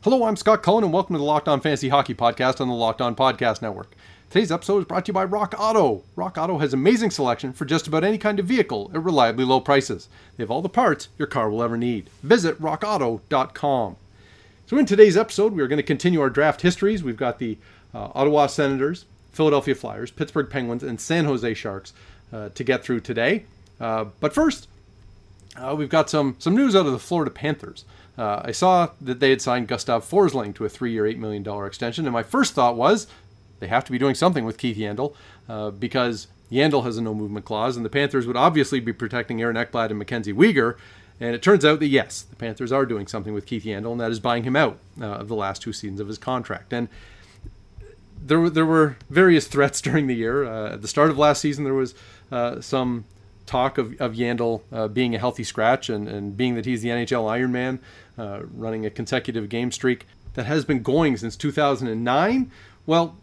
Hello, I'm Scott Cullen, and welcome to the Locked On Fantasy Hockey Podcast on the Locked On Podcast Network. Today's episode is brought to you by Rock Auto. Rock Auto has amazing selection for just about any kind of vehicle at reliably low prices. They have all the parts your car will ever need. Visit rockauto.com. So in today's episode, we are going to continue our draft histories. We've got the Ottawa Senators, Philadelphia Flyers, Pittsburgh Penguins, and San Jose Sharks to get through today. But first, we've got some news out of the Florida Panthers. I saw that they had signed Gustav Forsling to a 3-year, $8 million extension, and my first thought was they have to be doing something with Keith Yandle because Yandle has a no-movement clause, and the Panthers would obviously be protecting Aaron Ekblad and Mackenzie Weegar, and it turns out that, yes, the Panthers are doing something with Keith Yandle, and that is buying him out of the last two seasons of his contract. And there were various threats during the year. At the start of last season, there was some talk of Yandle being a healthy scratch and being that he's the NHL Iron Man, running a consecutive game streak that has been going since 2009. Well,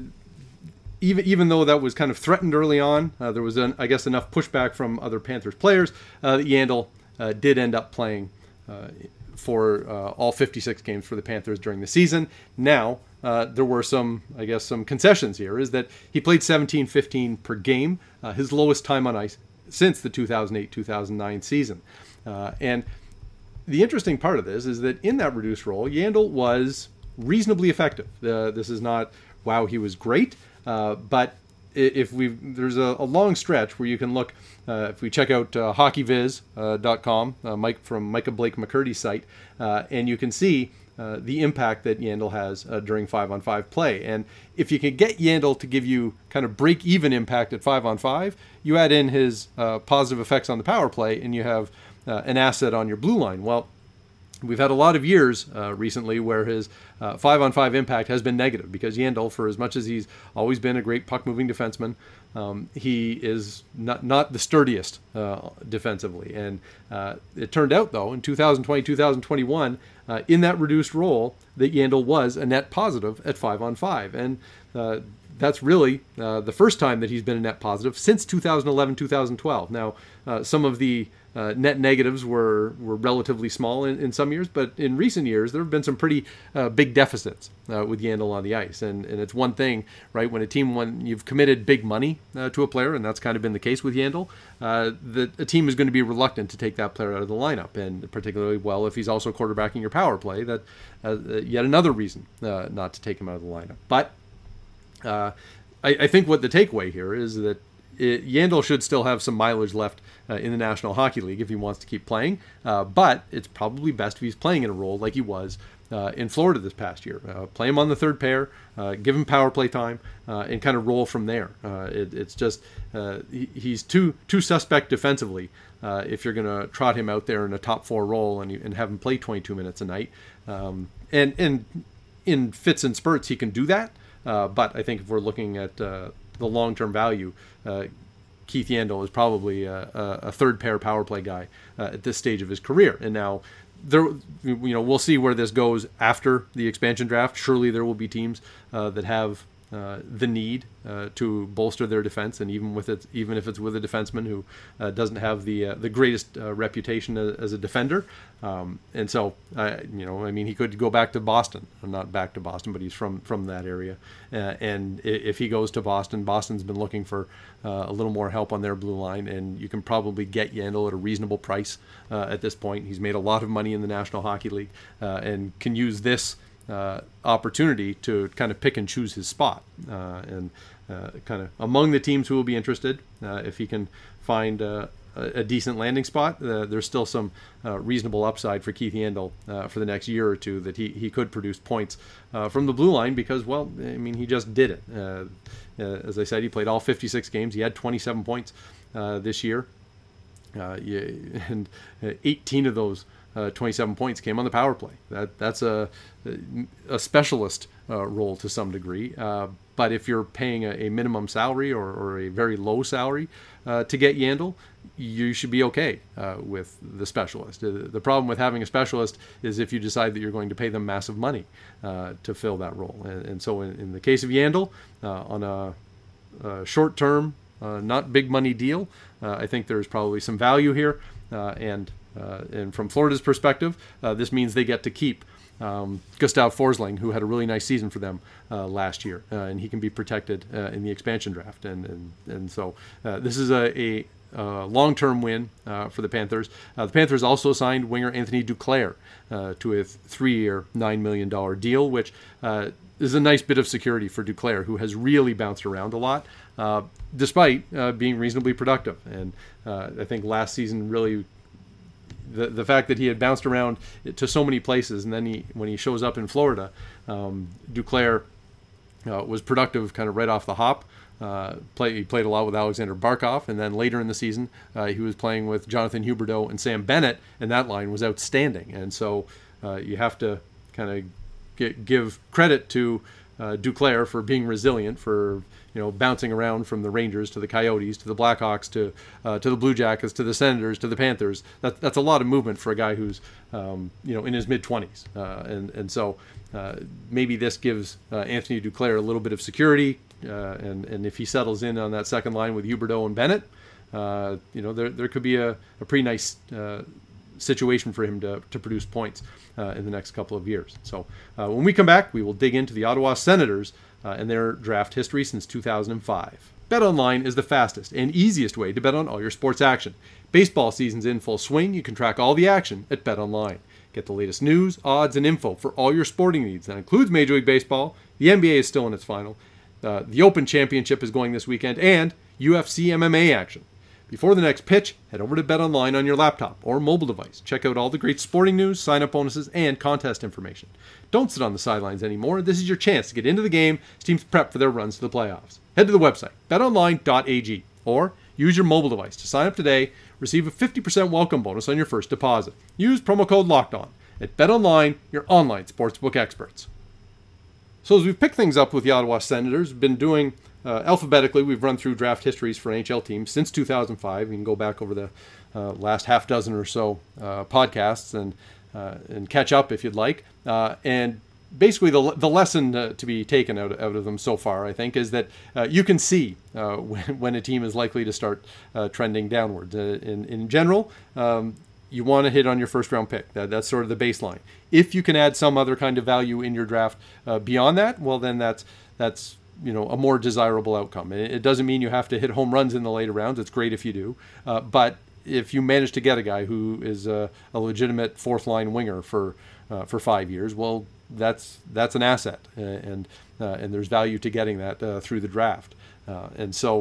even though that was kind of threatened early on, there was, I guess, enough pushback from other Panthers players that Yandle did end up playing for all 56 games for the Panthers during the season. Now, there were some concessions here, is that he played 17-15 per game, his lowest time on ice since the 2008-2009 season. And the interesting part of this is that in that reduced role, Yandle was reasonably effective. This is not, wow, he was great, but there's a long stretch where you can look, if we check out hockeyviz.com, Mike from Micah Blake McCurdy's site, and you can see the impact that Yandle has during 5-on-5 play. And if you can get Yandle to give you kind of break-even impact at 5-on-5, you add in his positive effects on the power play, and you have an asset on your blue line. Well, we've had a lot of years recently where his 5-on-5 impact has been negative because Yandle, for as much as he's always been a great puck-moving defenseman, he is not the sturdiest defensively. And it turned out, though, in 2020, 2021, in that reduced role, that Yandle was a net positive at 5-on-5. And that's really the first time that he's been a net positive since 2011, 2012. Now, some of the net negatives were relatively small in some years, but in recent years, there have been some pretty big deficits with Yandle on the ice. And it's one thing, right, when you've committed big money to a player, and that's kind of been the case with Yandle, a team is going to be reluctant to take that player out of the lineup, and particularly, well, if he's also quarterbacking your power play, that yet another reason not to take him out of the lineup. But I think what the takeaway here is that Yandle should still have some mileage left in the National Hockey League if he wants to keep playing, but it's probably best if he's playing in a role like he was in Florida this past year. Play him on the third pair, give him power play time, and kind of roll from there. It's just he's too suspect defensively if you're going to trot him out there in a top four role and have him play 22 minutes a night. And in fits and spurts, he can do that. But I think if we're looking at the long-term value, Keith Yandle is probably a third pair power play guy at this stage of his career. And now, we'll see where this goes after the expansion draft. Surely there will be teams that have the need to bolster their defense, and even if it's with a defenseman who doesn't have the greatest reputation as a defender, and so he could go back to Boston. Not back to Boston, but he's from that area, and if he goes to Boston, Boston's been looking for a little more help on their blue line, and you can probably get Yandle at a reasonable price at this point. He's made a lot of money in the National Hockey League and can use this opportunity to kind of pick and choose his spot, and kind of among the teams who will be interested, if he can find a decent landing spot, there's still some reasonable upside for Keith Yandle for the next year or two, that he could produce points from the blue line because, well, he just did it. As I said, he played all 56 games. He had 27 points this year, and 18 of those 27 points came on the power play. That's a specialist role to some degree. But if you're paying a minimum salary or a very low salary to get Yandle, you should be okay with the specialist. The problem with having a specialist is if you decide that you're going to pay them massive money to fill that role. And so in the case of Yandle, on a short-term, not big money deal, I think there's probably some value here. And from Florida's perspective, this means they get to keep Gustav Forsling, who had a really nice season for them last year, and he can be protected in the expansion draft. And so this is a long-term win for the Panthers. The Panthers also signed winger Anthony Duclair to a 3-year, $9 million deal, which is a nice bit of security for Duclair, who has really bounced around a lot, despite being reasonably productive. And I think last season really, the fact that he had bounced around to so many places, and then when he shows up in Florida, Duclair was productive kind of right off the hop. He played a lot with Alexander Barkov, and then later in the season, he was playing with Jonathan Huberdeau and Sam Bennett, and that line was outstanding. And so you have to kind of give credit to Duclair for being resilient, for bouncing around from the Rangers to the Coyotes to the Blackhawks to the Blue Jackets to the Senators to the Panthers. That's a lot of movement for a guy who's in his mid-20s, and so maybe this gives Anthony Duclair a little bit of security, and if he settles in on that second line with Huberdeau and Bennett, there could be a pretty nice situation for him to produce points in the next couple of years. So when we come back, we will dig into the Ottawa Senators and their draft history since 2005. BetOnline is the fastest and easiest way to bet on all your sports action. Baseball season's in full swing. You can track all the action at BetOnline. Get the latest news, odds, and info for all your sporting needs. That includes Major League Baseball. The NBA is still in its final. The Open Championship is going this weekend, and UFC MMA action. Before the next pitch, head over to BetOnline on your laptop or mobile device. Check out all the great sporting news, sign-up bonuses, and contest information. Don't sit on the sidelines anymore. This is your chance to get into the game as teams prep for their runs to the playoffs. Head to the website, betonline.ag, or use your mobile device to sign up today. Receive a 50% welcome bonus on your first deposit. Use promo code LOCKEDON at BetOnline, your online sportsbook experts. So as we've picked things up with the Ottawa Senators, been doing alphabetically, we've run through draft histories for NHL teams since 2005. You can go back over the last half dozen or so podcasts and catch up if you'd like. And basically the lesson to be taken out of them so far, I think, is that you can see when a team is likely to start trending downwards. In general, you want to hit on your first round pick. That's sort of the baseline. If you can add some other kind of value in your draft beyond that, well, then that's a more desirable outcome. And it doesn't mean you have to hit home runs in the later rounds. It's great if you do. But if you manage to get a guy who is a legitimate fourth line winger for 5 years, well, that's an asset, and there's value to getting that through the draft. And so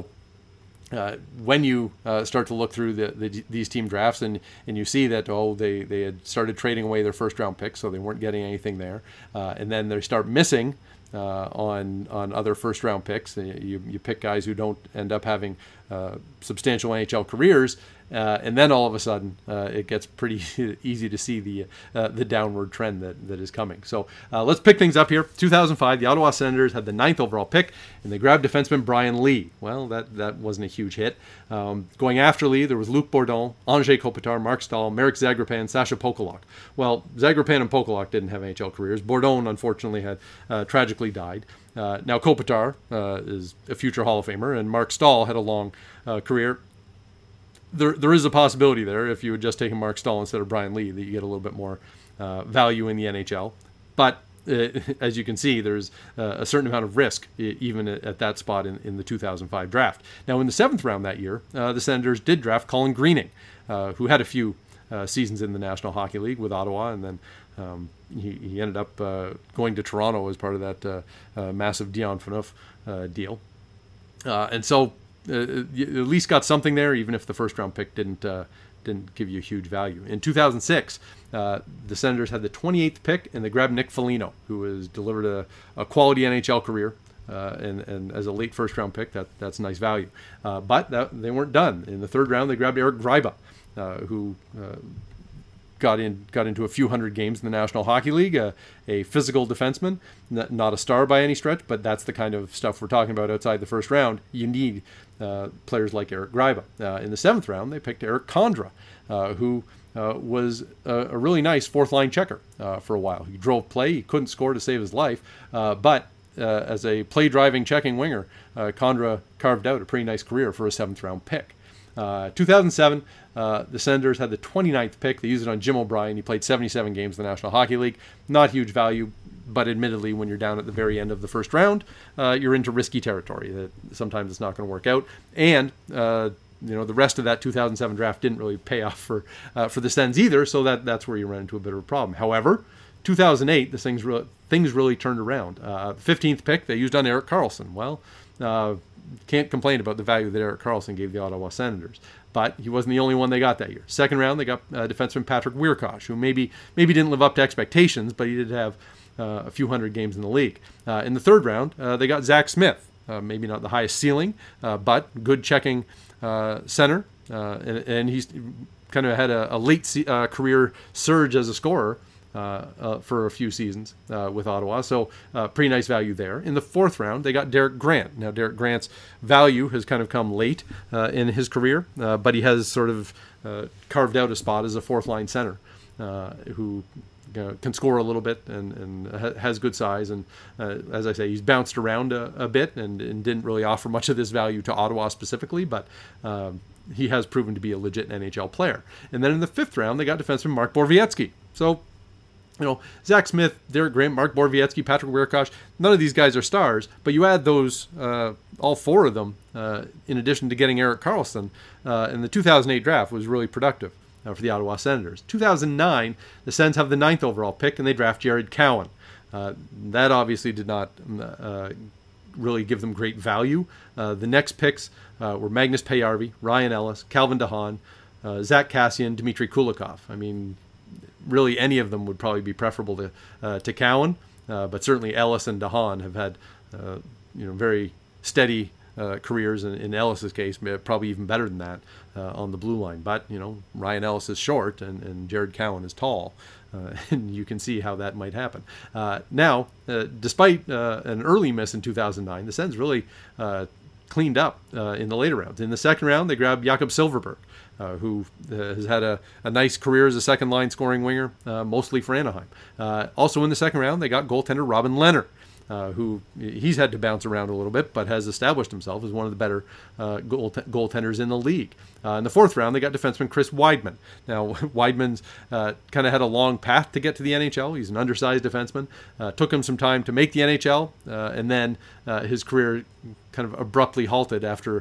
when you start to look through these team drafts and you see that they had started trading away their first round picks, so they weren't getting anything there, and then they start missing on other first round picks. You pick guys who don't end up having substantial NHL careers, and then all of a sudden it gets pretty easy to see the downward trend that is coming. So let's pick things up here. 2005, the Ottawa Senators had the 9th overall pick, and they grabbed defenseman Brian Lee. Well, that wasn't a huge hit. Going after Lee, there was Luc Bourdon, Andrei Kopitar, Mark Stahl, Marek Zagrapan, Sasha Pokolak. Well, Zagrapan and Pokolak didn't have NHL careers. Bourdon, unfortunately, had tragically died. Now Kopitar is a future Hall of Famer, and Mark Stahl had a long career. There is a possibility there, if you had just taken Mark Stahl instead of Brian Lee, that you get a little bit more value in the NHL. But as you can see, there's a certain amount of risk even at that spot in the 2005 draft. Now, in the 7th round that year, the Senators did draft Colin Greening, who had a few seasons in the National Hockey League with Ottawa, and then he ended up going to Toronto as part of that massive Dion Phaneuf deal. And so you at least got something there, even if the first round pick didn't give you huge value. In 2006, the Senators had the 28th pick, and they grabbed Nick Foligno, who has delivered a quality NHL career, and as a late first round pick, that's nice value. But they weren't done. In the 3rd round, they grabbed Eric Gryba, who got into a few hundred games in the National Hockey League, a physical defenseman, not a star by any stretch, but that's the kind of stuff we're talking about outside the first round. You need players like Eric Gryba. In the 7th round, they picked Eric Condra, who was a really nice fourth-line checker for a while. He drove play. He couldn't score to save his life, but as a play-driving checking winger, Condra carved out a pretty nice career for a 7th-round pick. 2007, the Senators had the 29th pick. They used it on Jim O'Brien. He played 77 games in the National Hockey League. Not huge value, but admittedly, when you're down at the very end of the first round, you're into risky territory. That sometimes it's not going to work out. And the rest of that 2007 draft didn't really pay off for the Sens either. So that's where you run into a bit of a problem. However, 2008, things really turned around. 15th pick they used on Erik Karlsson. Well, can't complain about the value that Erik Karlsson gave the Ottawa Senators. But he wasn't the only one they got that year. Second round, they got defenseman Patrick Wiercauch, who maybe didn't live up to expectations, but he did have a few hundred games in the league. In the third round, they got Zach Smith. Maybe not the highest ceiling, but good checking center. And he's kind of had a late career surge as a scorer for a few seasons with Ottawa. So pretty nice value there. In the fourth round, they got Derek Grant. Now, Derek Grant's value has kind of come late in his career, but he has sort of carved out a spot as a fourth-line center who can score a little bit and has good size. And as I say, he's bounced around a bit and didn't really offer much of this value to Ottawa specifically, but he has proven to be a legit NHL player. And then in the fifth round, they got defenseman Mark Borowiecki. So, Zach Smith, Derek Grant, Mark Borowiecki, Patrick Wiercauch, none of these guys are stars, but you add those, all four of them, in addition to getting Erik Karlsson, and the 2008 draft was really productive for the Ottawa Senators. 2009, the Sens have the 9th overall pick, and they draft Jared Cowan. That obviously did not really give them great value. The next picks were Magnus Paajarvi, Ryan Ellis, Calvin DeHaan, Zach Kassian, Dmitry Kulikov. I mean, really any of them would probably be preferable to Cowan, but certainly Ellis and DeHaan have had very steady careers. In Ellis's case, probably even better than that on the blue line. But Ryan Ellis is short and Jared Cowan is tall, and you can see how that might happen. Now, despite an early miss in 2009, the Sens really cleaned up in the later rounds. In the second round, they grabbed Jakob Silfverberg, who has had a nice career as a second-line scoring winger, mostly for Anaheim. Also in the second round, they got goaltender Robin Lehner, who he's had to bounce around a little bit, but has established himself as one of the better goaltenders in the league. In the fourth round, they got defenseman Chris Weidman. Now, Weidman's kind of had a long path to get to the NHL. He's an undersized defenseman. Took him some time to make the NHL, and then his career kind of abruptly halted after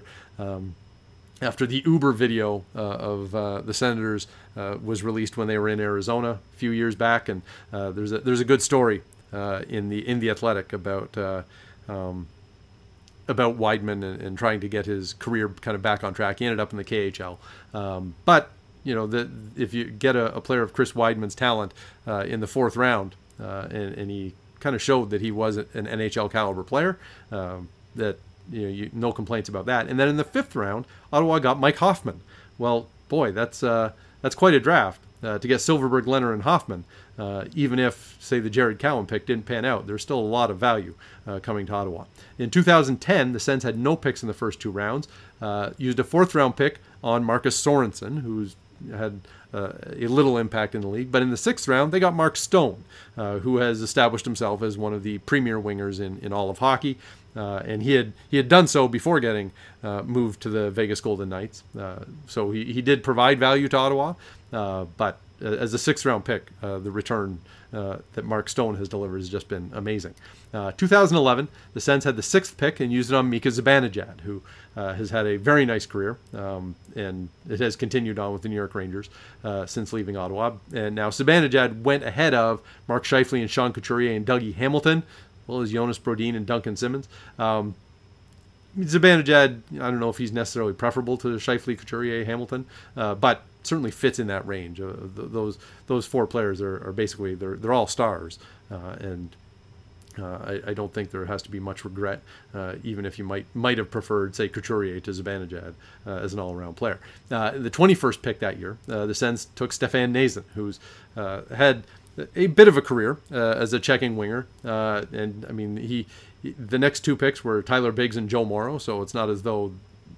the Uber video of the Senators was released when they were in Arizona a few years back, and there's a good story in the Athletic about Weidman and trying to get his career kind of back on track. He ended up in the KHL, but if you get a player of Chris Weidman's talent in the fourth round, and he kind of showed that he was an NHL caliber player, that. No complaints about that. And then in the fifth round, Ottawa got Mike Hoffman. Well, boy, that's quite a draft to get Silfverberg, Lehner, and Hoffman. Even if, say, the Jared Cowan pick didn't pan out, there's still a lot of value coming to Ottawa. In 2010, the Sens had no picks in the first two rounds. Used a fourth-round pick on Marcus Sorensen, who's had a little impact in the league. But in the sixth round, they got Mark Stone, who has established himself as one of the premier wingers in all of hockey. And he had done so before getting moved to the Vegas Golden Knights. So he did provide value to Ottawa, but as a sixth-round pick, the return that Mark Stone has delivered has just been amazing. 2011, the Sens had the sixth pick and used it on Mika Zibanejad, who has had a very nice career, and it has continued on with the New York Rangers since leaving Ottawa. And now Zibanejad went ahead of Mark Scheifele and Sean Couturier and Dougie Hamilton, as well as Jonas Brodin and Duncan Simmons. Zibanejad, I don't know if he's necessarily preferable to Scheifele, Couturier, Hamilton, but certainly fits in that range. Those four players are basically they're all stars, and I don't think there has to be much regret, even if you might have preferred, say, Couturier to Zibanejad as an all-around player. The 21st pick that year, the Sens took Stefan Noesen, who's had a bit of a career as a checking winger, and I mean the next two picks were Tyler Biggs and Joe Morrow, so it's not as though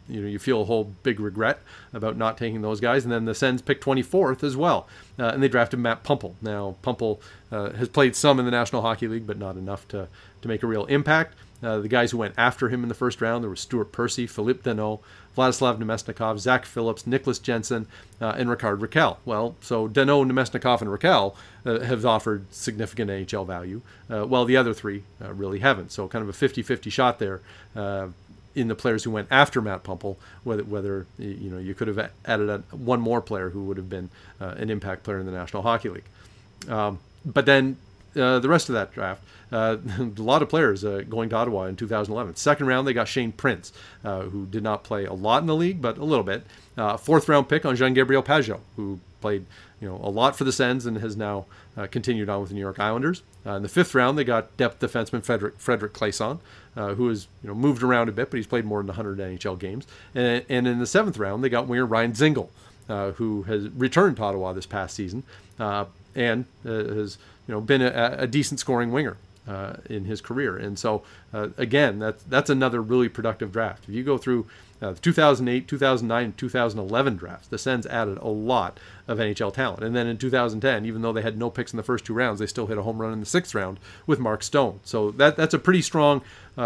you feel a whole big regret about not taking those guys. And then the Sens picked 24th as well, and they drafted Matt Puempel. Now Puempel has played some in the National Hockey League, but not enough to make a real impact. The guys who went after him in the first round, there was Stuart Percy, Philippe Danault, Vladislav Nemesnikov, Zach Phillips, Nicholas Jensen, and Ricard Raquel. Well, so Danault, Nemesnikov, and Raquel have offered significant NHL value, while the other three really haven't. So kind of a 50-50 shot there in the players who went after Matt Puempel, whether you could have added one more player who would have been an impact player in the National Hockey League. But then the rest of that draft, a lot of players going to Ottawa in 2011. Second round, they got Shane Prince, who did not play a lot in the league, but a little bit. Fourth round pick on Jean-Gabriel Pageau, who played a lot for the Sens and has now continued on with the New York Islanders. In the fifth round, they got depth defenseman Frederick Claesson, who has moved around a bit, but he's played more than 100 NHL games. And in the seventh round, they got winger Ryan Dzingel, who has returned to Ottawa this past season and has been a decent scoring winger in his career. And so, again, that's another really productive draft. If you go through the 2008, 2009, and 2011 drafts, the Sens added a lot of NHL talent. And then in 2010, even though they had no picks in the first two rounds, they still hit a home run in the sixth round with Mark Stone. So that's a pretty strong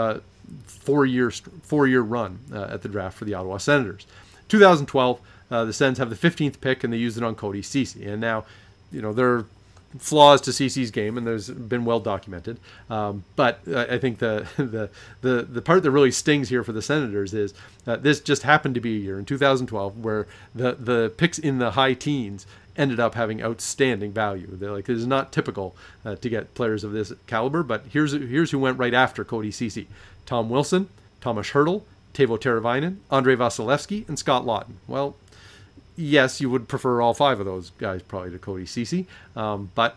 four-year run at the draft for the Ottawa Senators. 2012, the Sens have the 15th pick, and they used it on Cody Ceci. And now, there are flaws to Ceci's game, and there's been well documented. But I think the part that really stings here for the Senators is this just happened to be a year in 2012 where the picks in the high teens ended up having outstanding value. It is not typical to get players of this caliber. But here's who went right after Cody Ceci: Tom Wilson, Thomas Hertl, Teuvo Teravainen, Andrei Vasilevsky, and Scott Laughton. Well, yes, you would prefer all five of those guys probably to Cody Ceci, but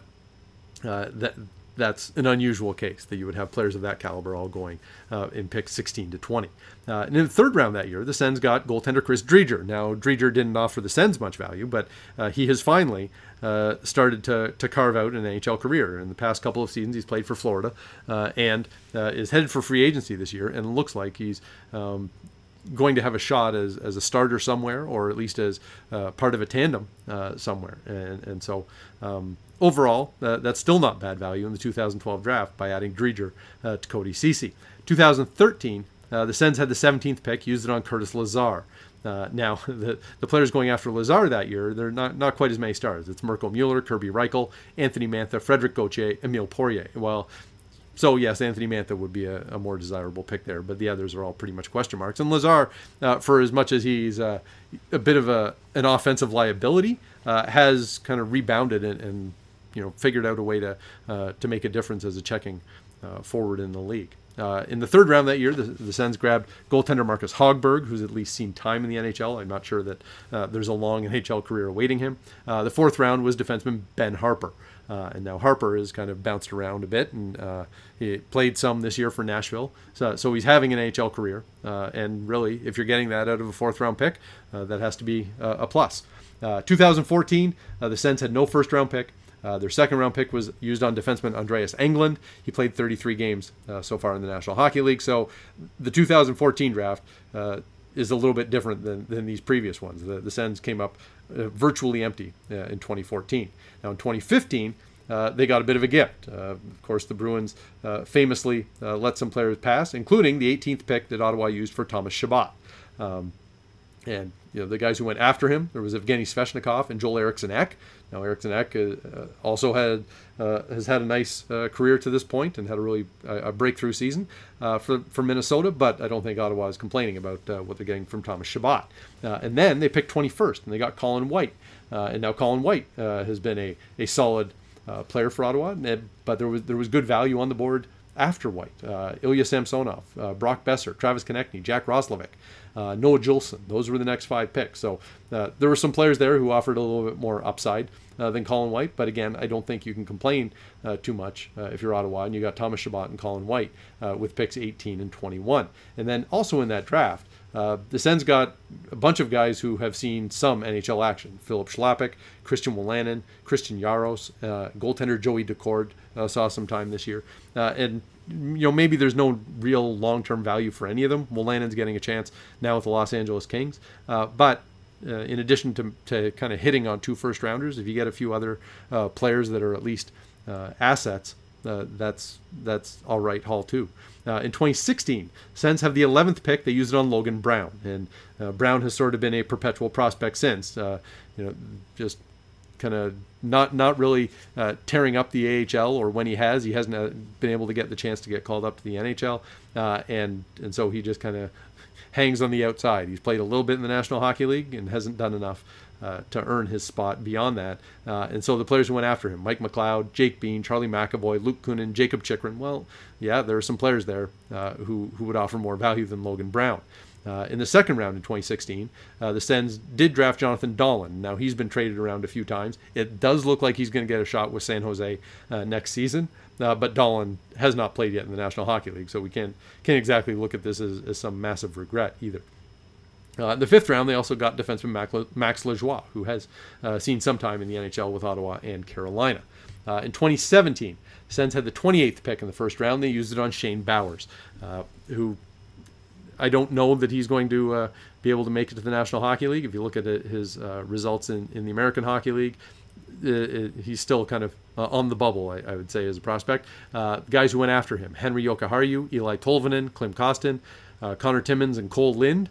that's an unusual case that you would have players of that caliber all going in picks 16 to 20. And in the third round that year, the Sens got goaltender Chris Driedger. Now, Driedger didn't offer the Sens much value, but he has finally started to carve out an NHL career. In the past couple of seasons, he's played for Florida and is headed for free agency this year, and looks like he's going to have a shot as a starter somewhere, or at least as part of a tandem somewhere. And so overall, that's still not bad value in the 2012 draft by adding Driedger to Cody Ceci. 2013, the Sens had the 17th pick, used it on Curtis Lazar. Now, the players going after Lazar that year, they're not quite as many stars. It's Mirko Mueller, Kirby Reichel, Anthony Mantha, Frederic Gauthier, Emile Poirier. So yes, Anthony Mantha would be a more desirable pick there, but the others are all pretty much question marks. And Lazar, for as much as he's a bit of an offensive liability, has kind of rebounded and figured out a way to make a difference as a checking forward in the league. In the third round that year, the Sens grabbed goaltender Marcus Hogberg, who's at least seen time in the NHL. I'm not sure that there's a long NHL career awaiting him. The fourth round was defenseman Ben Harper. And now Harper has kind of bounced around a bit, and he played some this year for Nashville. So he's having an NHL career. And really, if you're getting that out of a fourth-round pick, that has to be a plus. 2014, the Sens had no first-round pick. Their second-round pick was used on defenseman Andreas Englund. He played 33 games so far in the National Hockey League. So the 2014 draft is a little bit different than these previous ones. The Sens came up virtually empty in 2014. Now in 2015, they got a bit of a gift. Of course, the Bruins famously let some players pass, including the 18th pick that Ottawa used for Thomas Chabot. And the guys who went after him, there was Evgeny Svechnikov and Joel Eriksson-Ek. Now Eriksson Ek also has had a nice career to this point and had a breakthrough season for Minnesota, but I don't think Ottawa is complaining about what they're getting from Thomas Chabot. And then they picked 21st, and they got Colin White. And now Colin White has been a solid player for Ottawa, but there was good value on the board after White. Ilya Samsonov, Brock Besser, Travis Konechny, Jack Roslovic, Noah Juleson. Those were the next 5 picks. So there were some players there who offered a little bit more upside than Colin White. But again, I don't think you can complain too much if you're Ottawa. And you got Thomas Chabot and Colin White with picks 18 and 21. And then also in that draft, The Sens got a bunch of guys who have seen some NHL action. Philip Schlappick, Christian Wolanin, Christian Jaros, goaltender Joey Decord saw some time this year. And maybe there's no real long-term value for any of them. Wolanin's getting a chance now with the Los Angeles Kings. But in addition to kind of hitting on 2 first-rounders, if you get a few other players that are at least assets, that's all right haul too. In 2016, Sens have the 11th pick. They used it on Logan Brown, and Brown has sort of been a perpetual prospect since. Just kind of not really tearing up the AHL, or when he hasn't been able to get the chance to get called up to the NHL, and so he just kind of hangs on the outside. He's played a little bit in the National Hockey League and hasn't done enough to earn his spot beyond that. And so the players who went after him, Mike McLeod, Jake Bean, Charlie McAvoy, Luke Kunin, Jacob Chychrun, well, yeah, there are some players there who would offer more value than Logan Brown. In the second round in 2016, the Sens did draft Jonathan Dahlen. Now, he's been traded around a few times. It does look like he's going to get a shot with San Jose next season, but Dahlen has not played yet in the National Hockey League, so we can't exactly look at this as some massive regret either. In the 5th round, they also got defenseman Max Lajoie, who has seen some time in the NHL with Ottawa and Carolina. In 2017, Sens had the 28th pick in the first round. They used it on Shane Bowers, who I don't know that he's going to be able to make it to the National Hockey League. If you look at his results in the American Hockey League, he's still kind of on the bubble, I would say, as a prospect. Guys who went after him: Henri Jokiharju, Eli Tolvanen, Klim Kostin, Connor Timmins, and Cole Lind.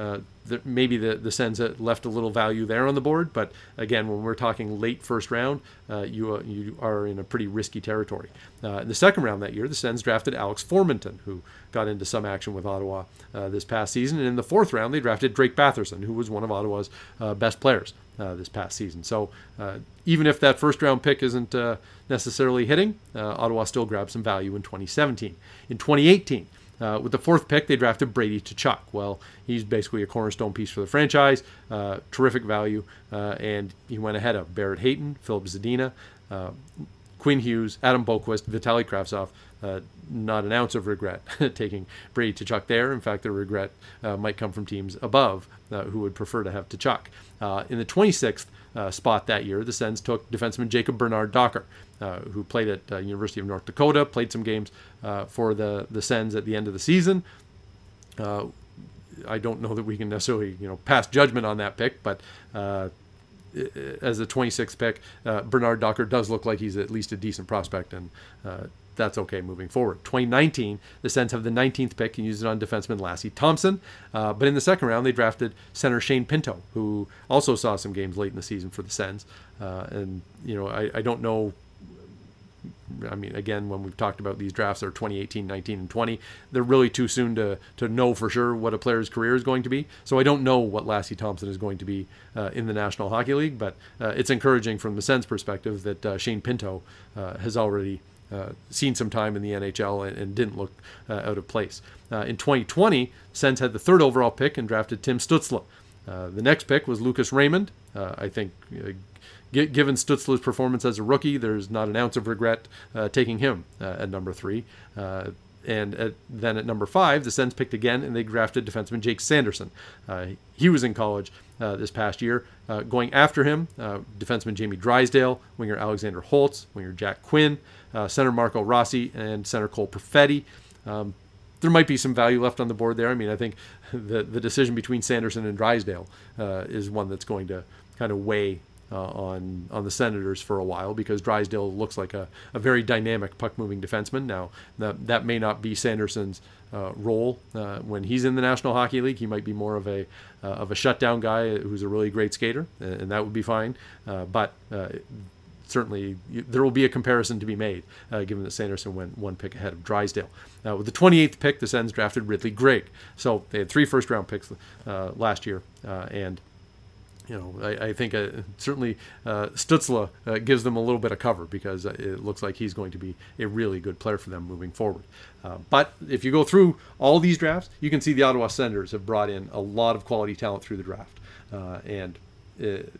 Maybe the Sens left a little value there on the board, but again, when we're talking late first round, you are in a pretty risky territory. In the second round that year, the Sens drafted Alex Formenton, who got into some action with Ottawa this past season. And in the 4th round, they drafted Drake Batherson, who was one of Ottawa's best players this past season. So even if that first round pick isn't necessarily hitting, Ottawa still grabbed some value in 2017. In 2018, with the 4th pick, they drafted Brady Tkachuk. Well, he's basically a cornerstone piece for the franchise, terrific value, and he went ahead of Barrett Hayton, Philip Zadina, Quinn Hughes, Adam Boqvist, Vitaly Kravtsov. Not an ounce of regret taking Brady Tkachuk there. In fact, the regret might come from teams above who would prefer to have Tkachuk. In the 26th spot that year, the Sens took defenseman Jacob Bernard Docker, who played at University of North Dakota, played some games for the Sens at the end of the season. I don't know that we can necessarily pass judgment on that pick, but as a 26th pick, Bernard Docker does look like he's at least a decent prospect, and that's okay moving forward. 2019, the Sens have the 19th pick and used it on defenseman Lassie Thompson. But in the second round, they drafted center Shane Pinto, who also saw some games late in the season for the Sens. And I don't know. I mean, again, when we've talked about these drafts are 2018, 19, and 20, they're really too soon to know for sure what a player's career is going to be. So I don't know what Lassie Thompson is going to be in the National Hockey League, but it's encouraging from the Sens' perspective that Shane Pinto has already seen some time in the NHL and didn't look out of place. In 2020, Sens had the 3rd overall pick and drafted Tim Stützle. The next pick was Lucas Raymond. I think given Stutzler's performance as a rookie, there's not an ounce of regret taking him at number 3. And then at number 5, the Sens picked again, and they drafted defenseman Jake Sanderson. He was in college this past year. Going after him, defenseman Jamie Drysdale, winger Alexander Holtz, winger Jack Quinn, center Marco Rossi, and center Cole Perfetti. There might be some value left on the board there. I mean, I think the decision between Sanderson and Drysdale is one that's going to kind of weigh on the Senators for a while, because Drysdale looks like a very dynamic puck-moving defenseman. Now, that may not be Sanderson's role when he's in the National Hockey League. He might be more of a shutdown guy who's a really great skater, and that would be fine. But certainly there will be a comparison to be made, given that Sanderson went 1 pick ahead of Drysdale. With the 28th pick, the Sens drafted Ridley Greig. So they had 3 first-round picks last year, and I think certainly Stützle gives them a little bit of cover, because it looks like he's going to be a really good player for them moving forward. But if you go through all these drafts, you can see the Ottawa Senators have brought in a lot of quality talent through the draft, and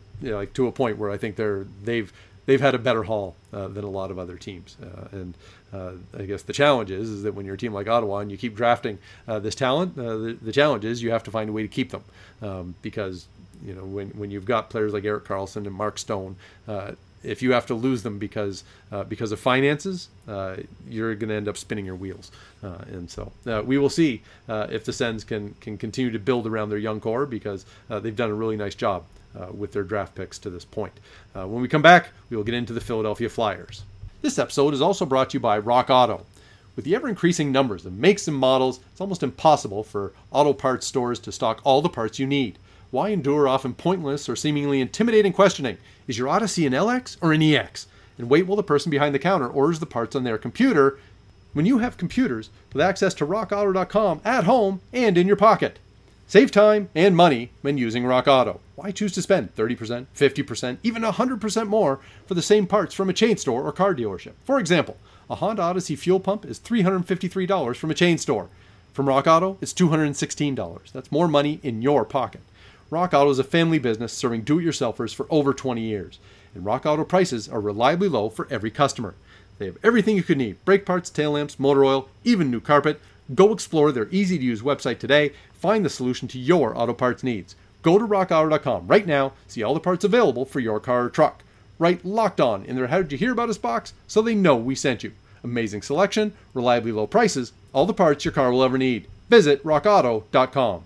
like to a point where I think they've had a better haul than a lot of other teams, and I guess the challenge is that when you're a team like Ottawa and you keep drafting this talent, the challenge is you have to find a way to keep them, because when you've got players like Erik Karlsson and Mark Stone, if you have to lose them because of finances, you're going to end up spinning your wheels. And so we will see if the Sens can continue to build around their young core, because they've done a really nice job with their draft picks to this point. When we come back, we will get into the Philadelphia Flyers. This episode is also brought to you by Rock Auto. With the ever-increasing numbers of makes and models, it's almost impossible for auto parts stores to stock all the parts you need. Why endure often pointless or seemingly intimidating questioning? Is your Odyssey an LX or an EX? And wait while the person behind the counter orders the parts on their computer, when you have computers with access to rockauto.com at home and in your pocket. Save time and money when using Rock Auto. Why choose to spend 30%, 50%, even 100% more for the same parts from a chain store or car dealership? For example, a Honda Odyssey fuel pump is $353 from a chain store. From Rock Auto, it's $216. That's more money in your pocket. Rock Auto is a family business serving do-it-yourselfers for over 20 years. And Rock Auto prices are reliably low for every customer. They have everything you could need: brake parts, tail lamps, motor oil, even new carpet. Go explore their easy-to-use website today. Find the solution to your auto parts needs. Go to rockauto.com right now. See all the parts available for your car or truck. Write Locked On in their How Did You Hear About Us box so they know we sent you. Amazing selection, reliably low prices, all the parts your car will ever need. Visit rockauto.com.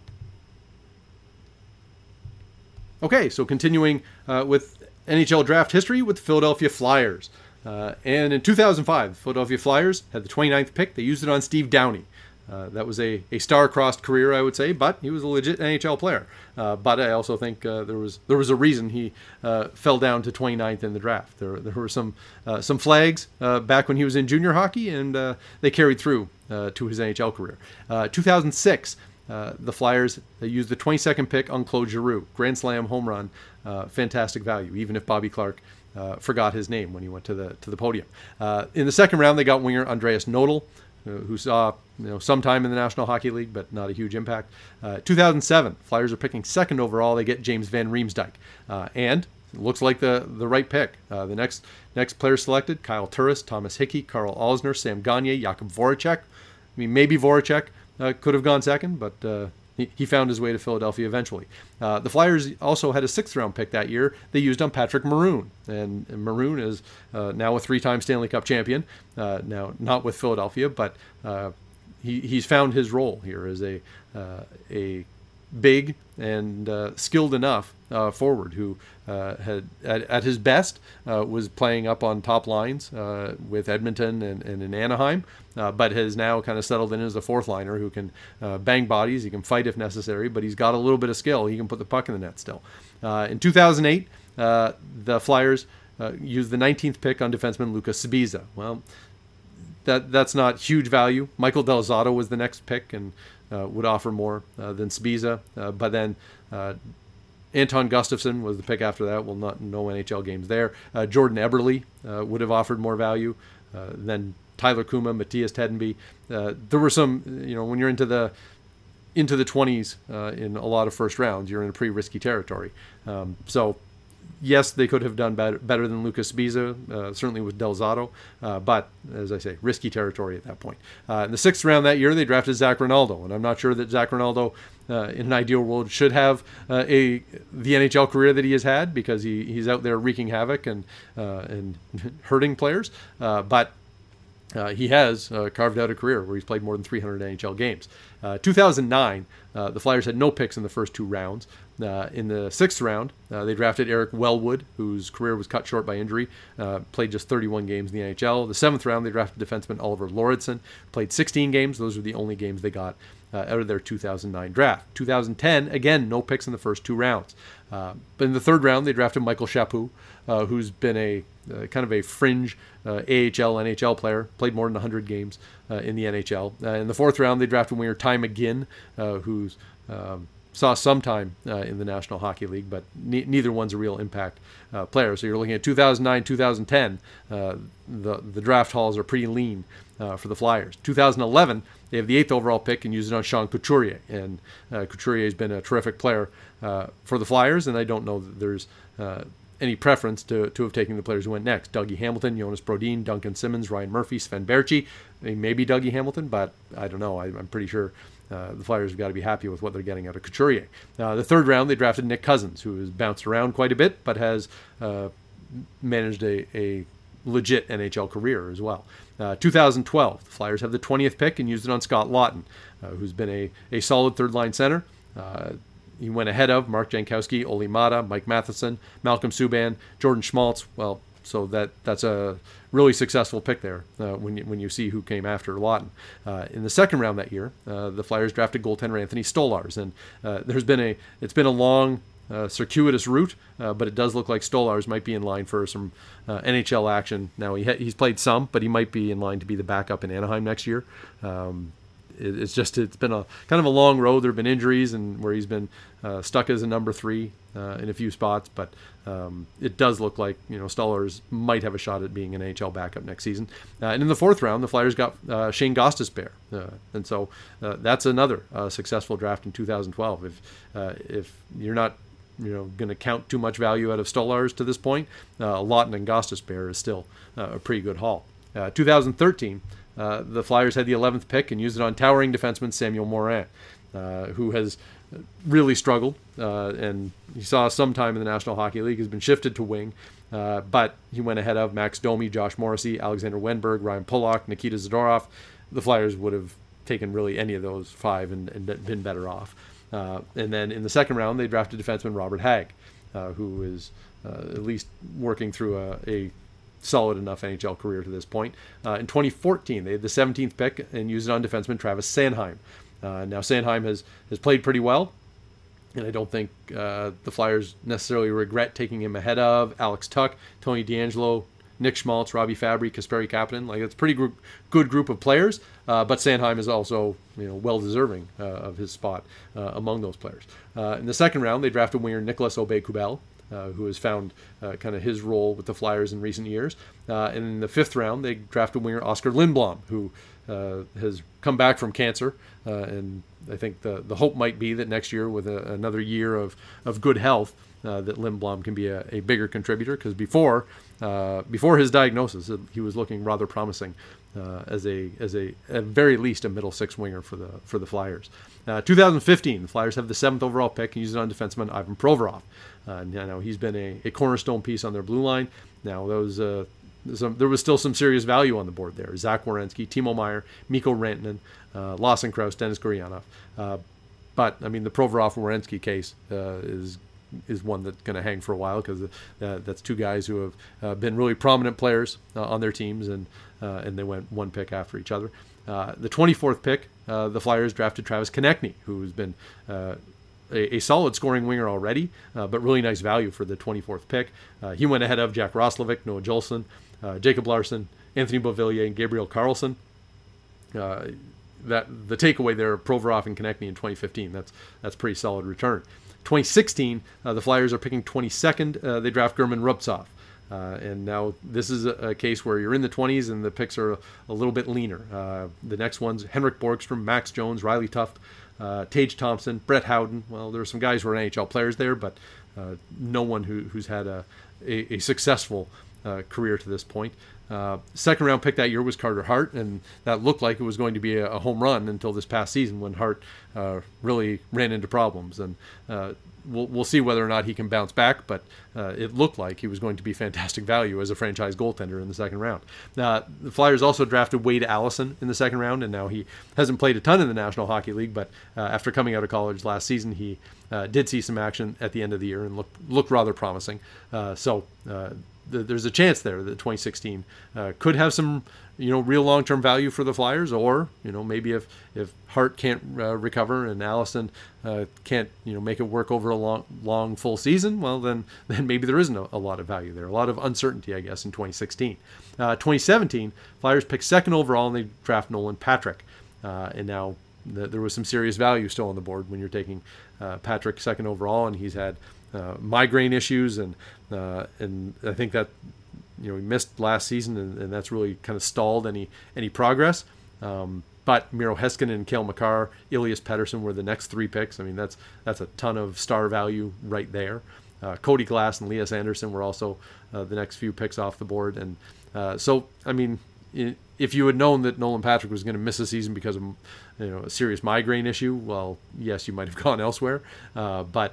Okay, so continuing with NHL draft history with the Philadelphia Flyers. And in 2005, the Philadelphia Flyers had the 29th pick. They used it on Steve Downey. That was a star-crossed career, I would say, but he was a legit NHL player. But I also think there was a reason he fell down to 29th in the draft. There were some flags back when he was in junior hockey, and they carried through to his NHL career. 2006, the Flyers used the 22nd pick on Claude Giroux. Grand Slam home run, fantastic value, even if Bobby Clarke forgot his name when he went to the podium. In the second round, they got winger Andreas Nodal, who saw some time in the National Hockey League, but not a huge impact. 2007, Flyers are picking second overall. They get James Van Riemsdyk, and it looks like the right pick. The next player selected: Kyle Turris, Thomas Hickey, Karl Alzner, Sam Gagner, Jakub Voracek. I mean, maybe Voracek could have gone second, but he found his way to Philadelphia eventually. The Flyers also had a 6th-round pick that year. They used on Patrick Maroon, and Maroon is now a 3-time Stanley Cup champion. Now, not with Philadelphia, but he's found his role here as a big and skilled enough forward who had at his best was playing up on top lines with Edmonton and in Anaheim, but has now kind of settled in as a 4th liner who can bang bodies. He can fight if necessary, but he's got a little bit of skill. He can put the puck in the net still. In 2008, the Flyers used the 19th pick on defenseman Lucas Sbisa. Well, that's not huge value. Michael Del Zotto was the next pick and would offer more than Sbisa, but then Anton Gustafsson was the pick after that. Well, no NHL games there. Jordan Eberle would have offered more value than Tyler Kuma, Matthias Tedenby. There were some, when you're into the 20s in a lot of first rounds, you're in a pretty risky territory. So yes, they could have done better than Lucas Sbisa, certainly with Del Zotto, but as I say, risky territory at that point. In the 6th round that year, they drafted Zach Rinaldo, and I'm not sure that Zach Rinaldo, in an ideal world, should have the NHL career that he has had, because he's out there wreaking havoc and hurting players, but he has carved out a career where he's played more than 300 NHL games. 2009, the Flyers had no picks in the first 2 rounds. In the 6th round, they drafted Eric Wellwood, whose career was cut short by injury, played just 31 games in the NHL. The 7th round, they drafted defenseman Oliver Lauridsen, played 16 games. Those were the only games they got out of their 2009 draft. 2010, again, no picks in the first 2 rounds. But in the 3rd round, they drafted Michael Chaput, who's been a kind of a fringe AHL, NHL player, played more than 100 games in the NHL. In the 4th round, they drafted winger Ty McGinn, who's saw some time in the National Hockey League, but neither one's a real impact player. So you're looking at 2009, 2010, the draft halls are pretty lean for the Flyers. 2011, they have the 8th overall pick and use it on Sean Couturier. And Couturier has been a terrific player for the Flyers, and I don't know that there's any preference to have taken the players who went next. Dougie Hamilton, Jonas Brodin, Duncan Simmons, Ryan Murphy, Sven Berchi. Maybe Dougie Hamilton, but I don't know. I'm pretty sure the Flyers have got to be happy with what they're getting out of Couturier. The third round, they drafted Nick Cousins, who has bounced around quite a bit, but has managed a legit NHL career as well. 2012, the Flyers have the 20th pick and used it on Scott Laughton, who's been a solid third-line center. He went ahead of Mark Jankowski, Oli Mata, Mike Matheson, Malcolm Subban, Jordan Schmaltz. Well, so that's a really successful pick there when you see who came after Laughton. In the second round that year, the Flyers drafted goaltender Anthony Stolarz, and it's been a long, circuitous route, but it does look like Stolarz might be in line for some NHL action. Now he's played some, but he might be in line to be the backup in Anaheim next year. It's been a kind of a long road. There have been injuries and where he's been stuck as a number 3 in a few spots, but it does look like Stolarz might have a shot at being an NHL backup next season. And in the fourth round, the Flyers got Shane Gostisbehere, and so that's another successful draft in 2012. If you're not going to count too much value out of Stolarz to this point, Laughton and Gostisbehere is still a pretty good haul. 2013. The Flyers had the 11th pick and used it on towering defenseman Samuel Morin, who has really struggled, and he saw some time in the National Hockey League, has been shifted to wing, but he went ahead of Max Domi, Josh Morrissey, Alexander Wenberg, Ryan Pollock, Nikita Zadorov. The Flyers would have taken really any of those 5 and been better off. And then in the second round, they drafted defenseman Robert Hagg, who is at least working through a solid enough NHL career to this point. In 2014, they had the 17th pick and used it on defenseman Travis Sanheim. Now Sanheim has played pretty well, and I don't think the Flyers necessarily regret taking him ahead of Alex Tuch, Tony DeAngelo, Nick Schmaltz, Robbie Fabry, Kasperi Kapanen. It's a pretty good group of players, but Sanheim is also well deserving of his spot among those players. In the second round, they drafted winger Nicolas Aube-Kubel, who has found kind of his role with the Flyers in recent years. And in the fifth round, they drafted winger Oscar Lindblom, who has come back from cancer. And I think the hope might be that next year, with another year of good health, that Lindblom can be a bigger contributor. Because before his diagnosis, he was looking rather promising as at very least a middle 6 winger for the Flyers. 2015, the Flyers have the 7th overall pick and use it on defenseman Ivan Provorov. Now he's been a cornerstone piece on their blue line. Now there was still some serious value on the board there. Zach Werenski, Timo Meier, Mikko Rantanen, Lawson Krause, Dennis Gurianov. But I mean, the Provorov-Werenski case is one that's going to hang for a while, because that's 2 guys who have been really prominent players on their teams, and they went 1 pick after each other. The 24th pick, the Flyers drafted Travis Konecny, who's been a solid scoring winger already, but really nice value for the 24th pick. He went ahead of Jack Roslovic, Noah Jolson, Jacob Larson, Anthony Beauvillier, and Gabriel Carlson. That the takeaway there, Provorov and Konecny in 2015, that's pretty solid return. 2016, the Flyers are picking 22nd. They draft German Rubtsov. And now this is a case where you're in the 20s and the picks are a little bit leaner. The next one's Henrik Borgstrom, Max Jones, Riley Tuft, Tage Thompson, Brett Howden. Well, there are some guys who are NHL players there, but no one who's had a successful career to this point. Second round pick that year was Carter Hart, and that looked like it was going to be a home run until this past season, when Hart really ran into problems. And we'll see whether or not he can bounce back, but it looked like he was going to be fantastic value as a franchise goaltender in the second round. The Flyers also drafted Wade Allison in the second round, and now he hasn't played a ton in the National Hockey League, but after coming out of college last season, he did see some action at the end of the year and looked rather promising. There's a chance there that 2016 could have some, real long-term value for the Flyers, or, maybe if Hart can't recover and Allison can't, make it work over a long full season, well, then maybe there isn't a lot of value there. A lot of uncertainty, I guess, in 2016. 2017, Flyers pick 2nd overall and they draft Nolan Patrick. And now there was some serious value still on the board when you're taking Patrick 2nd overall, and he's had migraine issues, and I think that he missed last season, and that's really kind of stalled any progress. But Miro Heiskanen and Cale Makar, Elias Pettersson were the next 3 picks. I mean, that's a ton of star value right there. Cody Glass and Elias Anderson were also the next few picks off the board. And so, I mean, if you had known that Nolan Patrick was going to miss a season because of a serious migraine issue, well, yes, you might have gone elsewhere. But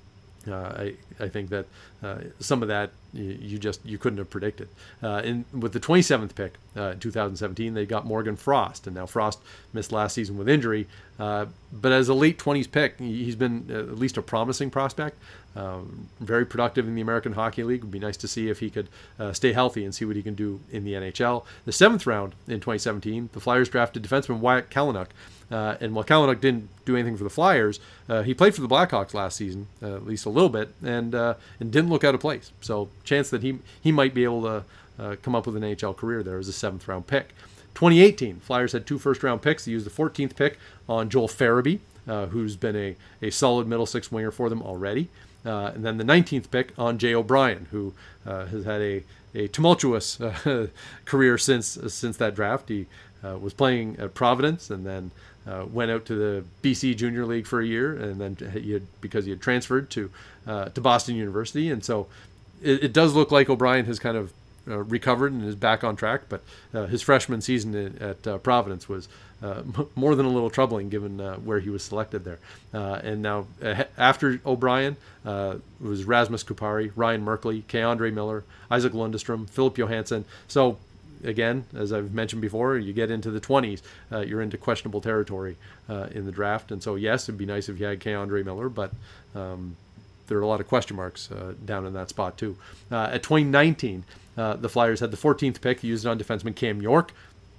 I think that some of that you couldn't have predicted. With the 27th pick in 2017, they got Morgan Frost, and now Frost missed last season with injury. But as a late 20s pick, he's been at least a promising prospect. Very productive in the American Hockey League. It would be nice to see if he could stay healthy and see what he can do in the NHL. The 7th round in 2017, the Flyers drafted defenseman Wyatt Kalynuk. And while Kalynuk didn't do anything for the Flyers, he played for the Blackhawks last season, at least a little bit, and didn't look out of place. So chance that he might be able to come up with an NHL career there as a 7th round pick. 2018, Flyers had 2 first-round picks. They used the 14th pick on Joel Farabee, who's been a solid middle six winger for them already. And then the 19th pick on Jay O'Brien, who has had a tumultuous career since that draft. He was playing at Providence and then went out to the BC Junior League for a year, and then because he had transferred to Boston University. And so it does look like O'Brien has kind of recovered and is back on track, but his freshman season at Providence was more than a little troubling given where he was selected there. And now after O'Brien, it was Rasmus Kupari, Ryan Merkley, K'Andre Miller, Isaac Lundestrom, Philip Johansson. So again, as I've mentioned before, you get into the 20s, you're into questionable territory in the draft. And so yes, it'd be nice if you had K'Andre Miller, but there are a lot of question marks down in that spot too. At 2019, the Flyers had the 14th pick, used it on defenseman Cam York,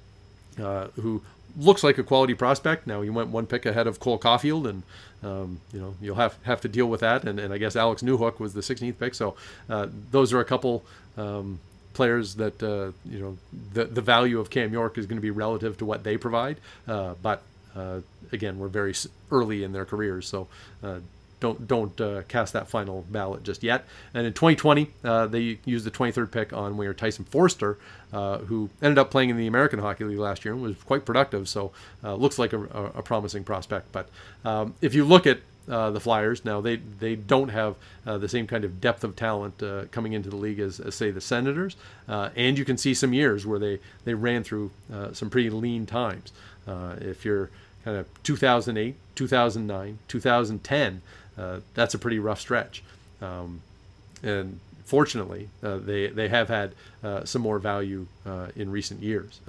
who looks like a quality prospect. Now he went 1 pick ahead of Cole Caulfield, and you'll have to deal with that. And I guess Alex Newhook was the 16th pick. So those are a couple players that the value of Cam York is going to be relative to what they provide. But again, we're very early in their careers, so don't cast that final ballot just yet. And in 2020, they used the 23rd pick on winger Tyson Forster, who ended up playing in the American Hockey League last year and was quite productive. So looks like a promising prospect. But if you look at the Flyers now, they don't have the same kind of depth of talent coming into the league as say the Senators, and you can see some years where they ran through some pretty lean times. If you're kind of 2008, 2009, 2010, that's a pretty rough stretch. And fortunately, they have had some more value in recent years.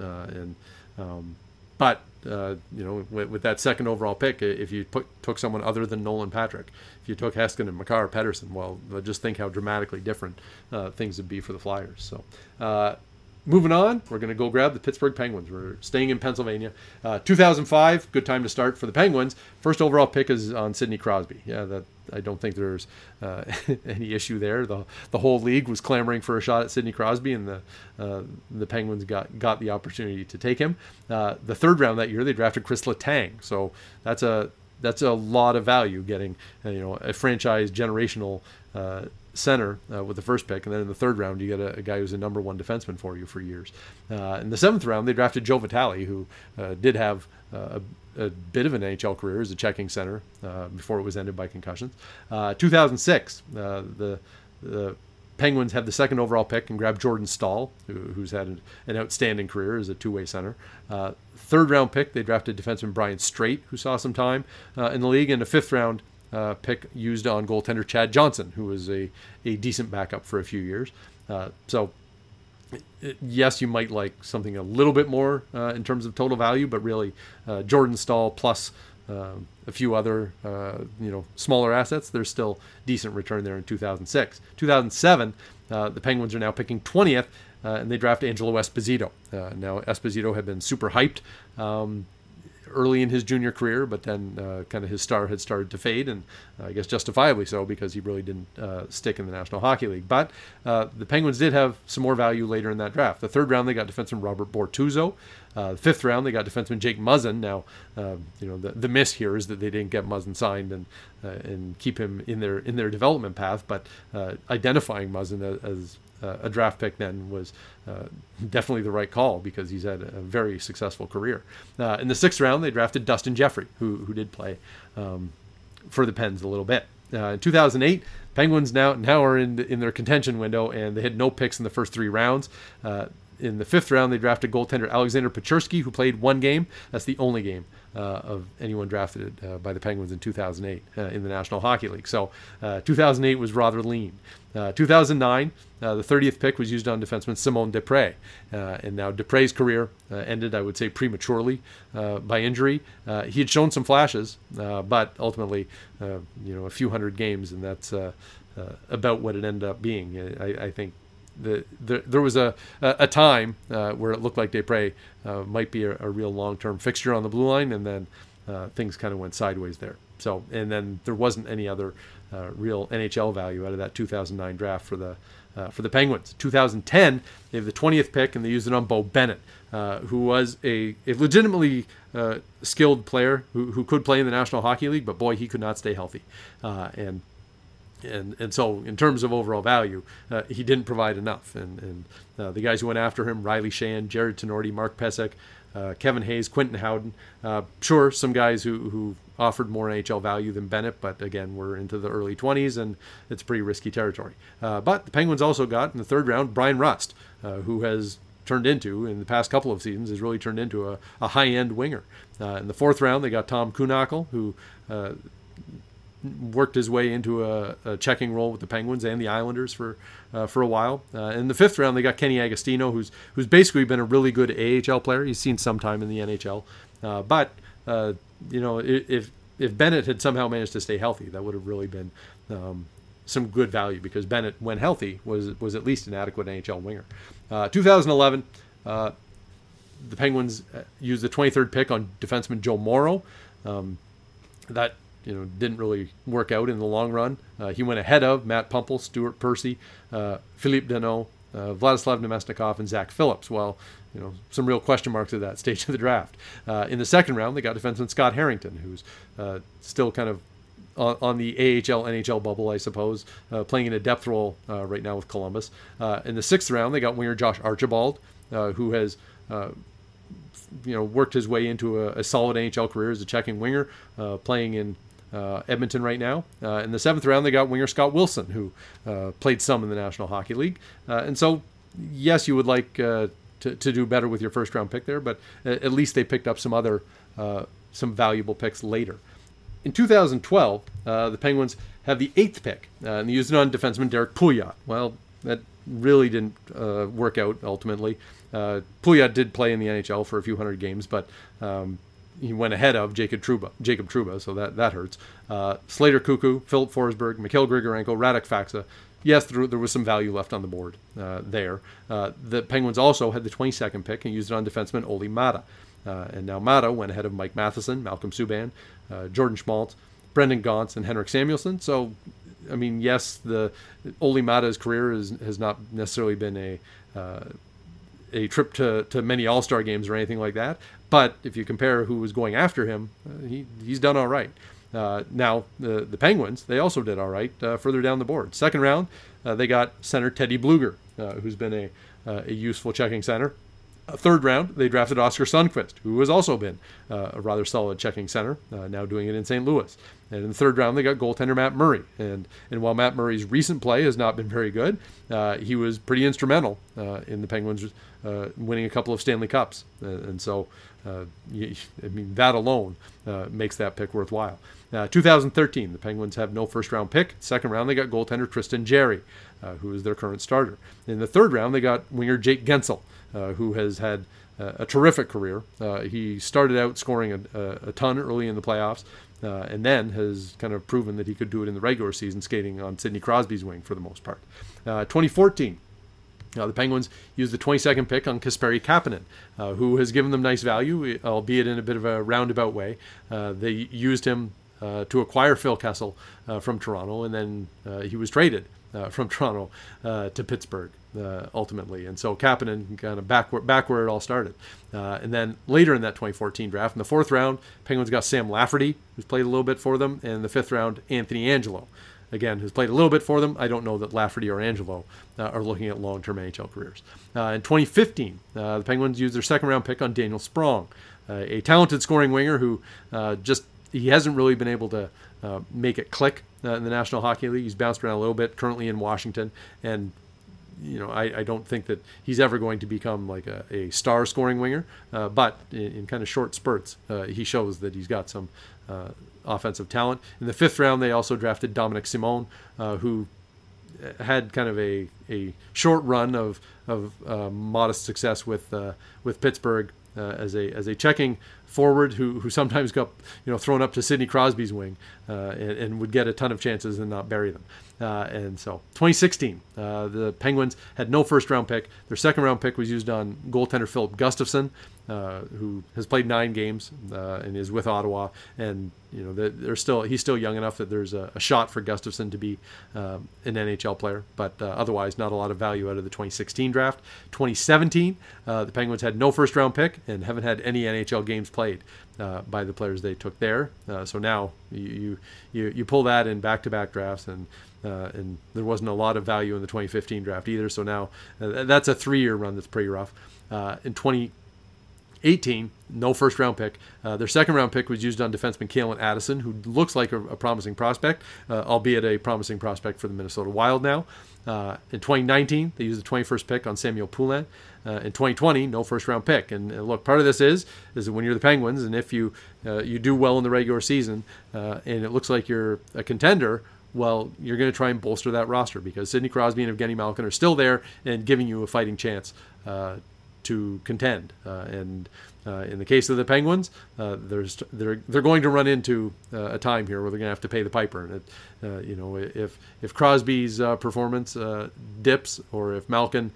But with that second overall pick, if you took someone other than Nolan Patrick, if you took Heskin and Makar Pettersson, well, just think how dramatically different things would be for the Flyers. So moving on, we're going to go grab the Pittsburgh Penguins. We're staying in Pennsylvania. 2005, good time to start for the Penguins. First overall pick is on Sidney Crosby. Yeah, I don't think there's any issue there. The whole league was clamoring for a shot at Sidney Crosby, and the Penguins got the opportunity to take him. The third round that year, they drafted Chris Letang. So that's a lot of value, getting a franchise generational center with the first pick, and then in the third round you get a guy who's a number 1 defenseman for you for years. In the 7th round, they drafted Joe Vitale, who did have a bit of an NHL career as a checking center before it was ended by concussions. 2006, the Penguins had the second overall pick and grabbed Jordan Staal, who's had an outstanding career as a two-way center. Third round pick, they drafted defenseman Brian Straight, who saw some time in the league, and a 5th round pick used on goaltender Chad Johnson, who was a decent backup for a few years. So yes, you might like something a little bit more in terms of total value, but really Jordan Staal plus a few other smaller assets, there's still decent return there in 2006. 2007, the Penguins are now picking 20th, and they draft Angelo Esposito. Now Esposito had been super hyped early in his junior career, but then kind of his star had started to fade, and I guess justifiably so, because he really didn't stick in the National Hockey League. But the Penguins did have some more value later in that draft. The third round, they got defenseman Robert Bortuzzo. The 5th round, they got defenseman Jake Muzzin. Now, the miss here is that they didn't get Muzzin signed and keep him in their development path, but identifying Muzzin as a draft pick then was definitely the right call, because he's had a very successful career. In the 6th round, they drafted Dustin Jeffrey, who did play for the Pens a little bit. In 2008, Penguins now are in their contention window, and they had no picks in the first 3 rounds. In the 5th round, they drafted goaltender Alexander Pechurski, who played 1 game. That's the only game of anyone drafted by the Penguins in 2008 in the National Hockey League. So 2008 was rather lean. 2009, the 30th pick was used on defenseman Simon Despres. And now Despres' career ended, I would say, prematurely by injury. He had shown some flashes, but ultimately, a few hundred games, and that's about what it ended up being. I think there was a time where it looked like Despres might be a real long-term fixture on the blue line, and then things kind of went sideways there. So, and then there wasn't any other real NHL value out of that 2009 draft for the Penguins. 2010, they have the 20th pick, and they used it on Beau Bennett, who was a legitimately skilled player who could play in the National Hockey League, but boy, he could not stay healthy. And so in terms of overall value, he didn't provide enough. And the guys who went after him, Riley Shan, Jared Tenorti, Mark Pesek, Kevin Hayes, Quentin Howden, sure, some guys who offered more NHL value than Bennett, but again, we're into the early 20s, and it's pretty risky territory. But the Penguins also got, in the 3rd round, Brian Rust, who has turned into, in the past couple of seasons, has really turned into a high-end winger. In the 4th round, they got Tom Kuhnhackl, who worked his way into a checking role with the Penguins and the Islanders for a while. In the 5th round, they got Kenny Agostino, who's basically been a really good AHL player. He's seen some time in the NHL, but if Bennett had somehow managed to stay healthy, that would have really been some good value, because Bennett, when healthy, was at least an adequate NHL winger. 2011, the Penguins used the 23rd pick on defenseman Joe Morrow. That didn't really work out in the long run. He went ahead of Matt Pumple, Stuart Percy, Philippe Deneau, Vladislav Nemesnikov, and Zach Phillips. Well, some real question marks at that stage of the draft. In the 2nd round, they got defenseman Scott Harrington, who's still kind of on the AHL, NHL bubble, I suppose, playing in a depth role right now with Columbus. In the 6th round, they got winger Josh Archibald, who has worked his way into a solid NHL career as a checking winger, playing in Edmonton right now. In the 7th round, they got winger Scott Wilson, who played some in the National Hockey League. And so, yes, you would like to do better with your 1st round pick there, but at least they picked up some valuable picks later. In 2012, the Penguins have the 8th pick, and they used it on defenseman Derek Pouliot. Well, that really didn't work out ultimately. Pouliot did play in the NHL for a few hundred games, but he went ahead of Jacob Trouba, so that hurts. Slater Cuckoo, Philip Forsberg, Mikhail Grigorenko, Radek Faksa. Yes, there was some value left on the board there. The Penguins also had the 22nd pick and used it on defenseman Olli Määttä. And now Määttä went ahead of Mike Matheson, Malcolm Subban, Jordan Schmaltz, Brendan Gaunce, and Henrik Samuelsson. So, I mean, yes, the Olli Määttä's career has not necessarily been a trip to many All-Star games or anything like that. But if you compare who was going after him, he's done all right. Now, the Penguins, they also did all right further down the board. 2nd round, they got center Teddy Bluger, who's been a useful checking center. 3rd round, they drafted Oscar Sundqvist, who has also been a rather solid checking center, now doing it in St. Louis. And in the 3rd round, they got goaltender Matt Murray. And while Matt Murray's recent play has not been very good, he was pretty instrumental in the Penguins winning a couple of Stanley Cups. And so, that alone makes that pick worthwhile. 2013, the Penguins have no 1st round pick. 2nd round, they got goaltender Tristan Jarry, who is their current starter. In the 3rd round, they got winger Jake Gensel, who has had a terrific career. He started out scoring a ton early in the playoffs, and then has kind of proven that he could do it in the regular season, skating on Sidney Crosby's wing for the most part. 2014, the Penguins used the 22nd pick on Kasperi Kapanen, who has given them nice value, albeit in a bit of a roundabout way. They used him to acquire Phil Kessel from Toronto, and then he was traded from Toronto to Pittsburgh ultimately. And so Kapanen kind of back where it all started. And then later in that 2014 draft, in the 4th round, Penguins got Sam Lafferty, who's played a little bit for them, and in the 5th round, Anthony Angelo, again, who's played a little bit for them. I don't know that Lafferty or Angelo are looking at long-term NHL careers. In 2015, the Penguins used their 2nd round pick on Daniel Sprong, a talented scoring winger who just he hasn't really been able to make it click in the National Hockey League. He's bounced around a little bit, currently in Washington, and I don't think that he's ever going to become like a star scoring winger, but in kind of short spurts, he shows that he's got some offensive talent. In the 5th round, they also drafted Dominic Simone, who had kind of a short run of modest success with Pittsburgh as a checking forward who sometimes got thrown up to Sidney Crosby's wing and would get a ton of chances and not bury them. And so 2016, the Penguins had no first round pick. Their second round pick was used on goaltender Philip Gustafsson, who has played 9 games and is with Ottawa. And he's still young enough that there's a shot for Gustafsson to be an NHL player, but otherwise not a lot of value out of the 2016 draft. 2017, the Penguins had no first round pick and haven't had any NHL games played by the players they took there. So now you pull that in back-to-back drafts, and there wasn't a lot of value in the 2015 draft either. So now that's a 3-year run that's pretty rough. In 2018, no first round pick. Their second round pick was used on defenseman Calen Addison, who looks like a promising prospect, albeit a promising prospect for the Minnesota Wild now. In 2019, they used the 21st pick on Samuel Poulin. In 2020, no first round pick. And look, part of this is that when you're the Penguins, and if you do well in the regular season, and it looks like you're a contender, well, you're going to try and bolster that roster because Sidney Crosby and Evgeny Malkin are still there and giving you a fighting chance to contend. And in the case of the Penguins, they're going to run into a time here where they're going to have to pay the piper. And if Crosby's performance dips, or if Malkin,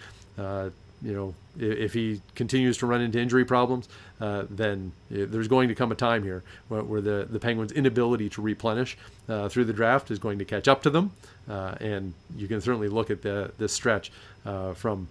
if he continues to run into injury problems, then there's going to come a time here where the Penguins' inability to replenish through the draft is going to catch up to them. And you can certainly look at this stretch from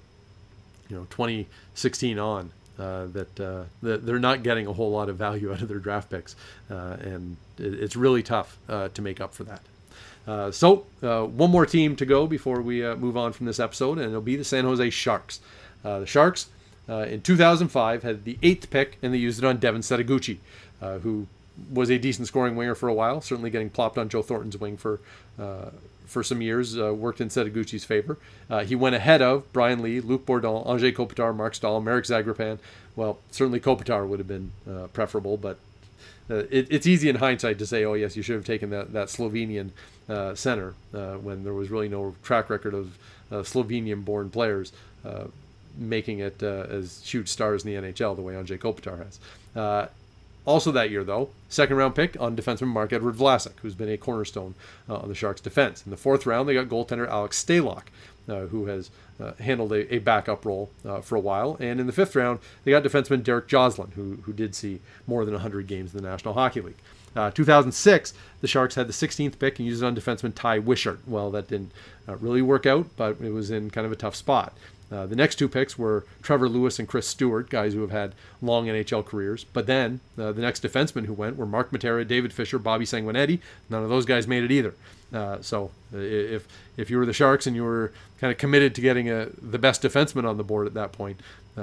2016 on, that they're not getting a whole lot of value out of their draft picks, and it's really tough to make up for that. So one more team to go before we move on from this episode, and it'll be the San Jose Sharks. The Sharks in 2005 had the 8th pick, and they used it on Devin Setaguchi, who was a decent scoring winger for a while, certainly getting plopped on Joe Thornton's wing for some years, worked in Setaguchi's favor. He went ahead of Brian Lee, Luc Bourdon, Andrei Kopitar, Mark Stahl, Marek Zagrapan. Well, certainly Kopitar would have been preferable, but it's easy in hindsight to say, oh yes, you should have taken that Slovenian center when there was really no track record of Slovenian-born players making it as huge stars in the NHL the way Andrei Kopitar has. Also that year, though, second round pick on defenseman Mark-Edward Vlasic, who's been a cornerstone on the Sharks' defense. In the 4th round, they got goaltender Alex Stalock, who has handled a backup role for a while. And in the 5th round, they got defenseman Derek Joslin, who did see more than 100 games in the National Hockey League. 2006, the Sharks had the 16th pick and used it on defenseman Ty Wishart. Well, that didn't really work out, but it was in kind of a tough spot. The next 2 picks were Trevor Lewis and Chris Stewart, guys who have had long NHL careers. But then the next defensemen who went were Mark Matera, David Fisher, Bobby Sanguinetti. None of those guys made it either. So if you were the Sharks and you were kind of committed to getting the best defenseman on the board at that point,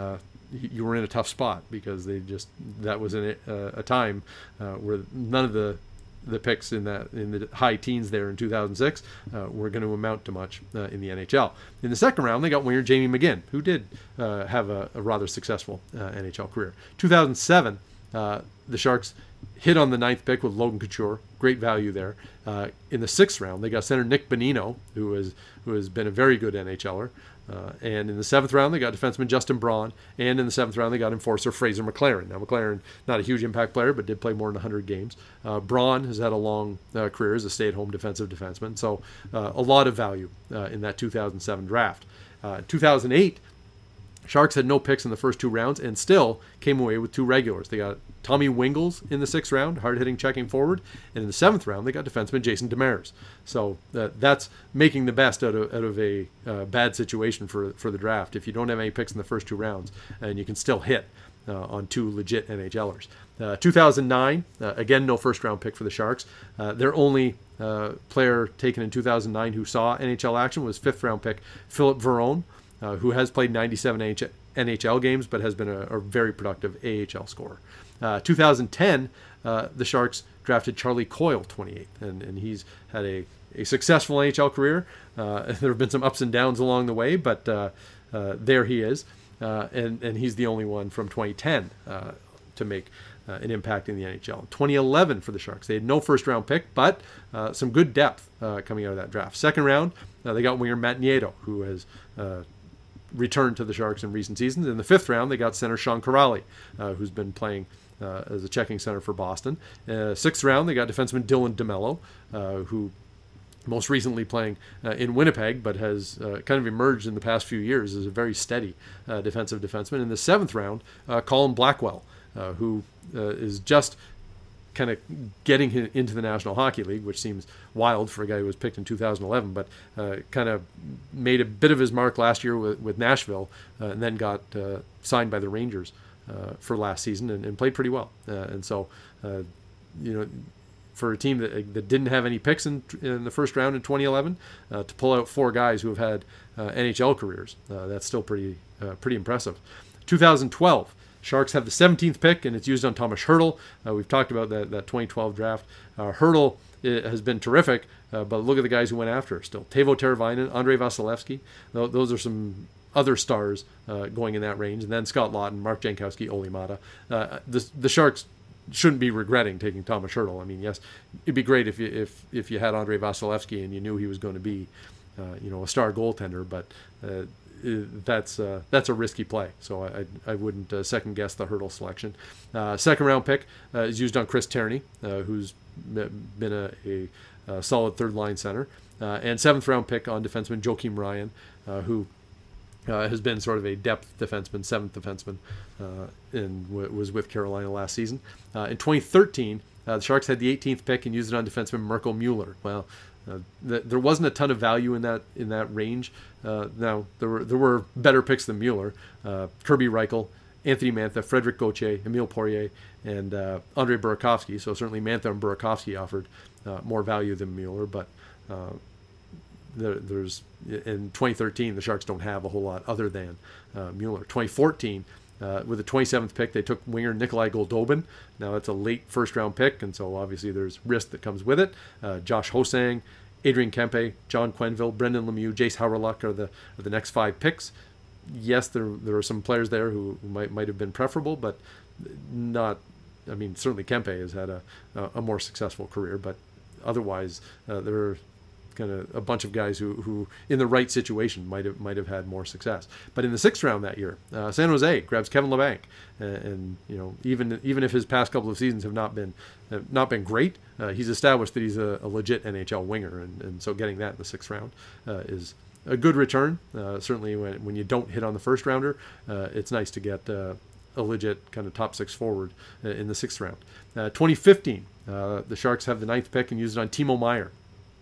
you were in a tough spot because that was a time where none of the picks in the high teens there in 2006 were going to amount to much in the NHL. In the 2nd round, they got winger Jamie McGinn, who did have a rather successful NHL career. 2007, the Sharks hit on the 9th pick with Logan Couture, great value there. In the 6th round, they got center Nick Bonino, who has been a very good NHLer. And in the 7th round, they got defenseman Justin Braun. And in the 7th round, they got enforcer Fraser McLaren. Now, McLaren, not a huge impact player, but did play more than 100 games. Braun has had a long career as a stay-at-home defensive defenseman. So a lot of value in that 2007 draft. 2008, Sharks had no picks in the first 2 rounds and still came away with 2 regulars. They got Tommy Wingles in the 6th round, hard-hitting checking forward. And in the 7th round, they got defenseman Jason Demers. So that's making the best out of a bad situation for the draft. If you don't have any picks in the first 2 rounds, and you can still hit on 2 legit NHLers. 2009, again, no first-round pick for the Sharks. Their only player taken in 2009 who saw NHL action was 5th-round pick Philip Verone, who has played 97 NHL games but has been a very productive AHL scorer. 2010, the Sharks drafted Charlie Coyle 28th, and he's had a successful NHL career. There have been some ups and downs along the way, but there he is, and he's the only one from 2010 to make an impact in the NHL. 2011 for the Sharks, they had no first-round pick, but some good depth coming out of that draft. Second round, they got winger Matt Nieto, who has returned to the Sharks in recent seasons. In the fifth round, they got center Sean Kuraly, who's been playing as a checking center for Boston. Sixth round, they got defenseman Dylan DeMello, who most recently playing in Winnipeg, but has kind of emerged in the past few years as a very steady defensive defenseman. In the seventh round, Colin Blackwell, who is just kind of getting into the National Hockey League, which seems wild for a guy who was picked in 2011, but kind of made a bit of his mark last year with Nashville, and then got signed by the Rangers for last season and played pretty well. And so, for a team that didn't have any picks in the first round in 2011, to pull out four guys who have had NHL careers, that's still pretty impressive. 2012, Sharks have the 17th pick, and it's used on Thomas Hertl. We've talked about that 2012 draft. Hertl has been terrific, but look at the guys who went after still. Teuvo Teravainen, Andrei Vasilevsky. Those are some other stars going in that range. And then Scott Laughton, Mark Jankowski, Olli Maatta. The Sharks shouldn't be regretting taking Thomas Hertl. I mean, yes, it'd be great if you had Andrei Vasilevsky and you knew he was going to be, a star goaltender, but that's a risky play. So I wouldn't second guess the Hertl selection. Second round pick is used on Chris Tierney, who's been a solid third line center, and seventh round pick on defenseman Joakim Ryan, who has been sort of a depth defenseman, seventh defenseman, and was with Carolina last season. In 2013, the Sharks had the 18th pick and used it on defenseman Mirko Mueller. Well, there wasn't a ton of value in that range. Now there were better picks than Mueller: Kirby Reichel, Anthony Mantha, Frederick Gauthier, Emile Poirier, and Andrei Burakovsky. So certainly Mantha and Burakovsky offered more value than Mueller, but there's in 2013 the Sharks don't have a whole lot other than Mueller. 2014. With the 27th pick, they took winger Nikolai Goldobin. Now, it's a late first-round pick, and so obviously there's risk that comes with it. Josh Hosang, Adrian Kempe, John Quenneville, Brendan Lemieux, Jace Hawryluk are the next five picks. Yes, there are some players there who might have been preferable, but not. I mean, certainly Kempe has had a more successful career, but otherwise there are kind of a bunch of guys who in the right situation might have had more success. But in the sixth round that year, San Jose grabs Kevin Labanc, and even if his past couple of seasons have not been great, he's established that he's a legit NHL winger, and so getting that in the sixth round is a good return. Certainly when you don't hit on the first rounder, it's nice to get a legit kind of top six forward in the sixth round. 2015, the Sharks have the ninth pick and use it on Timo Meier.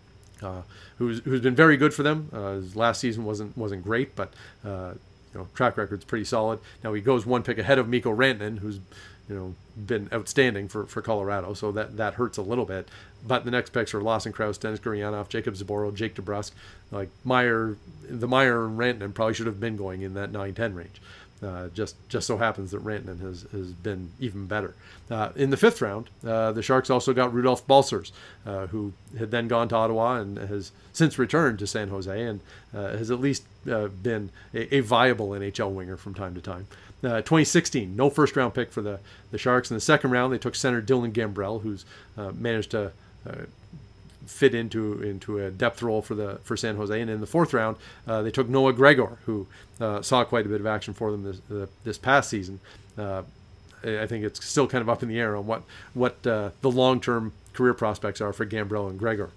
Who's been very good for them. His last season wasn't great, but track record's pretty solid. Now he goes one pick ahead of Mikko Rantanen, who's been outstanding for Colorado, so that hurts a little bit. But the next picks are Lawson Krause, Denis Gurianov, Jacob Zboril, Jake DeBrusk. Like Meier and Rantanen probably should have been going in that 9-10 range. Just so happens that Rantanen has been even better. In the fifth round, the Sharks also got Rudolph Balcers, who had then gone to Ottawa and has since returned to San Jose and has at least been a viable NHL winger from time to time. 2016, no first-round pick for the Sharks. In the second round, they took center Dylan Gambrell, who's managed to fit into a depth role for San Jose. And in the fourth round, they took Noah Gregor, who saw quite a bit of action for them this past season. I think it's still kind of up in the air on what the long-term career prospects are for Gambrell and Gregor.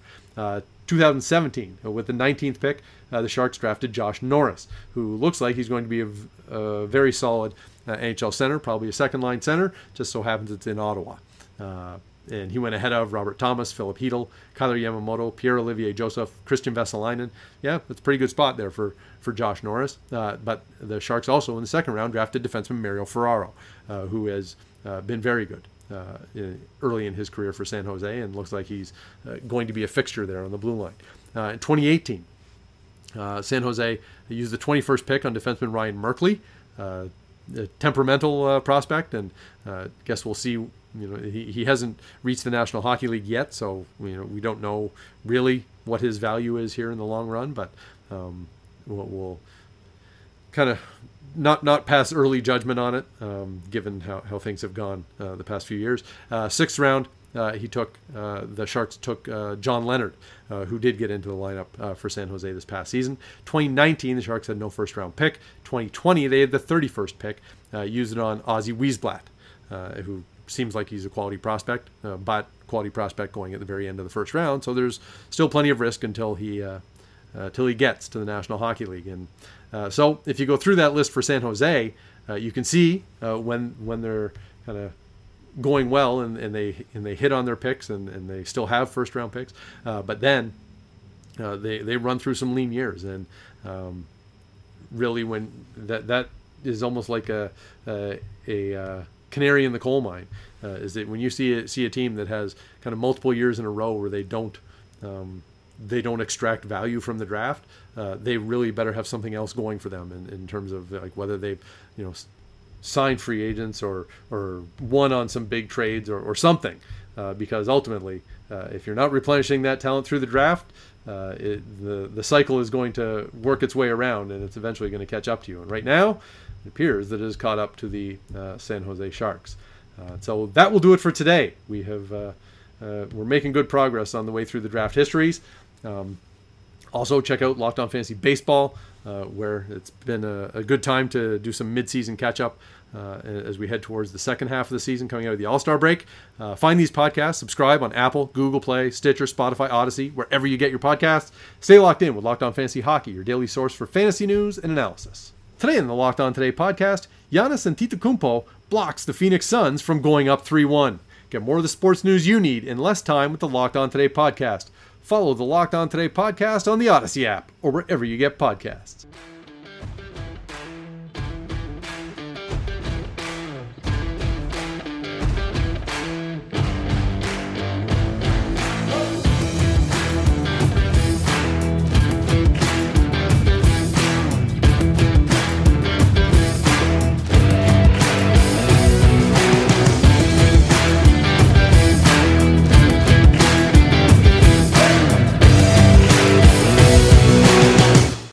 2017, with the 19th pick, the Sharks drafted Josh Norris, who looks like he's going to be a very solid NHL center, probably a second-line center. Just so happens it's in Ottawa. And he went ahead of Robert Thomas, Philip Hedl, Kyler Yamamoto, Pierre-Olivier Joseph, Christian Vesalainen. Yeah, that's a pretty good spot there for Josh Norris. But the Sharks also, in the second round, drafted defenseman Mario Ferraro, who has been very good early in his career for San Jose and looks like he's going to be a fixture there on the blue line. In 2018, San Jose used the 21st pick on defenseman Ryan Merkley. temperamental prospect, and guess we'll see. He hasn't reached the National Hockey League yet, so we don't know really what his value is here in the long run. But we'll kind of not pass early judgment on it, given how things have gone the past few years. 6th round, the Sharks took John Leonard, who did get into the lineup for San Jose this past season. 2019, the Sharks had no first-round pick. 2020, they had the 31st pick, used it on Ozzy Wiesblatt, who seems like he's a quality prospect, but quality prospect going at the very end of the first round. So there's still plenty of risk until he gets to the National Hockey League. And so if you go through that list for San Jose, you can see when they're kind of going well and they hit on their picks and they still have first round picks, but then they run through some lean years, and really when that is almost like a canary in the coal mine, is that when you see a team that has kind of multiple years in a row where they don't extract value from the draft, they really better have something else going for them in terms of like whether they've signed free agents or won on some big trades or something, because ultimately if you're not replenishing that talent through the draft, the cycle is going to work its way around, and it's eventually going to catch up to you. And right now it appears that it has caught up to the San Jose Sharks. So that will do it for today. We're making good progress on the way through the draft histories. Also, check out Locked On Fantasy Baseball, where it's been a good time to do some mid-season catch-up as we head towards the second half of the season coming out of the All-Star break. Find these podcasts, subscribe on Apple, Google Play, Stitcher, Spotify, Odyssey, wherever you get your podcasts. Stay locked in with Locked On Fantasy Hockey, your daily source for fantasy news and analysis. Today in the Locked On Today podcast, Giannis Antetokounmpo blocks the Phoenix Suns from going up 3-1. Get more of the sports news you need in less time with the Locked On Today podcast. Follow the Locked On Today podcast on the Odyssey app or wherever you get podcasts.